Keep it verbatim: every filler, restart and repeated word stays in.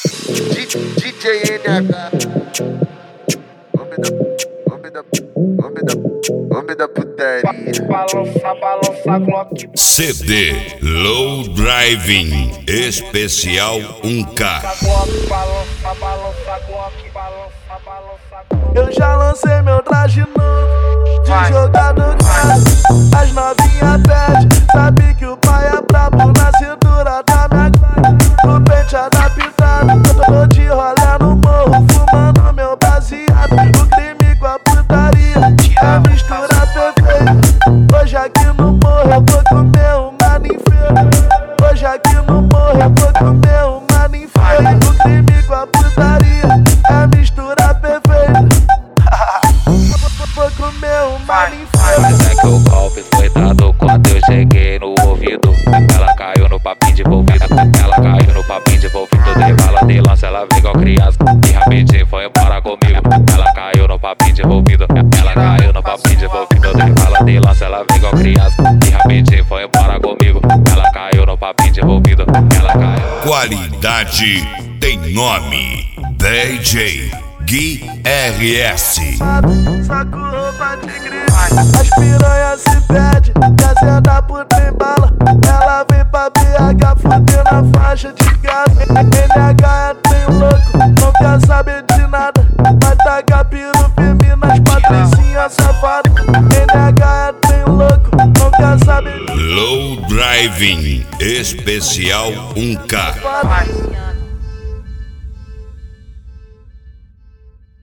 D J N H, homem da, homem da, homem da, homem da putaria. Balança, balança, Glock. C D Low Driving Especial um K. Balança, balança, Glock. Balança, balança. Eu já lancei meu traje novo de jogador caro. As novinha pede, sabe que o pai é brabo. Na cintura da minha glória, o pente adaptado. Eu tô de rolê no morro, fumando meu baseado. O crime com a putaria é a mistura perfeita. Hoje aqui no morro eu vou comer uma ninfeira. Hoje aqui no morro eu vou comer uma ninfeira. O crime com a putaria é a mistura perfeita. Vou comer uma ninfeira. Mas é que o golpe foi dado quando eu cheguei no ouvido. Ela caiu no papinho de envolvido. Ela caiu no papinho de envolvido. Dei bala de lança, ela veio igual criança e rapidinho foi embora comigo. Ela caiu no papinho de envolvido. Ela caiu no papinho de envolvido. Dei bala de lança, ela veio igual criança e rapidinho foi embora comigo. Ela caiu no papinho de envolvido. Ela caiu. Qualidade tem nome. D J Gui R S. Saco roupa de grife. As piranhas se pede, descendo por tem bala. Ela vem pra B H, fudendo a faixa de gás. N H é trem louco, não quer saber de nada. Vai tacar piru firme nas patricinhas safadas. N H é trem louco, não quer saber de nada. Low Driving Especial um K.